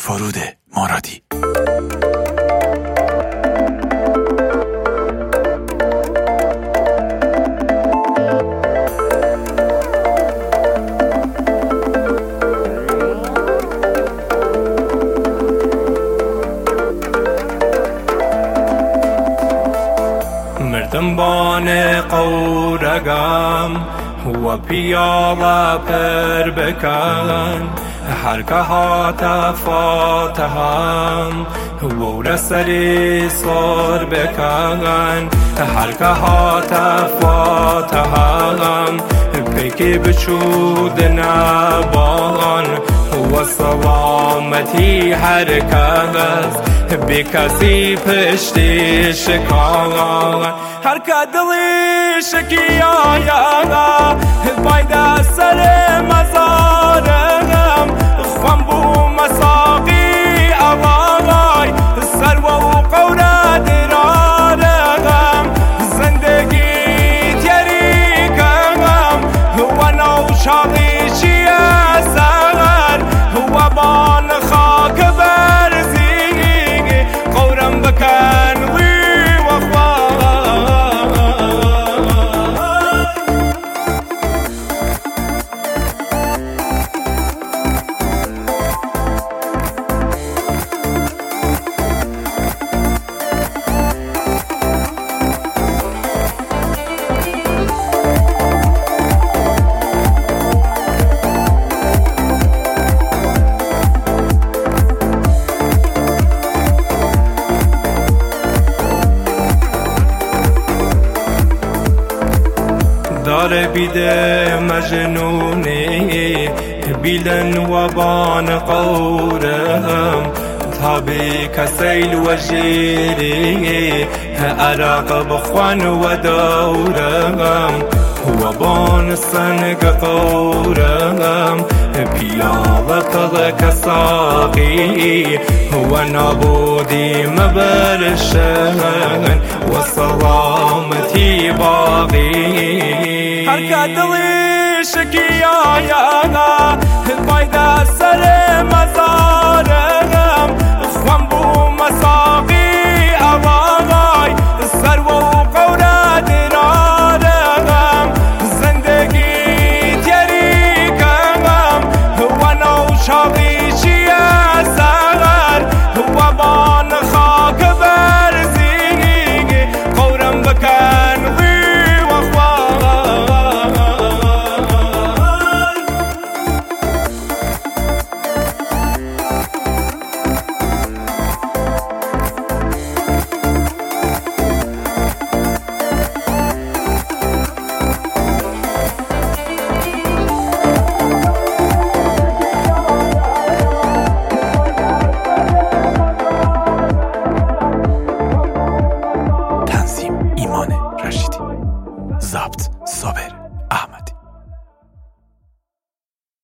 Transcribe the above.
فرود مرادی. مردم بان قورگم و پیالا پر بکن هر که هات فاتحم و رسلی سر بکن هر که هات فاتحم پیکی بچود نبان و سلامتی هر کس بی کسی پشتی شکان هر که دلی شکی آیا باید سر مزارم خم بو مساقی آوای سر و قوره درارم زندگی تیری کم و نو شاقی چی سر و بان خاک برزی قورم بکن وی دار بیده مجنونی بیلن و بان قورم تابی کسیل و جیری عراق بخوان و دورم و بان سنگ قورم پیاله تغک ساقی و نابودی مبرشن و سلامتی باقی هر که دلی شکی آیا باید سر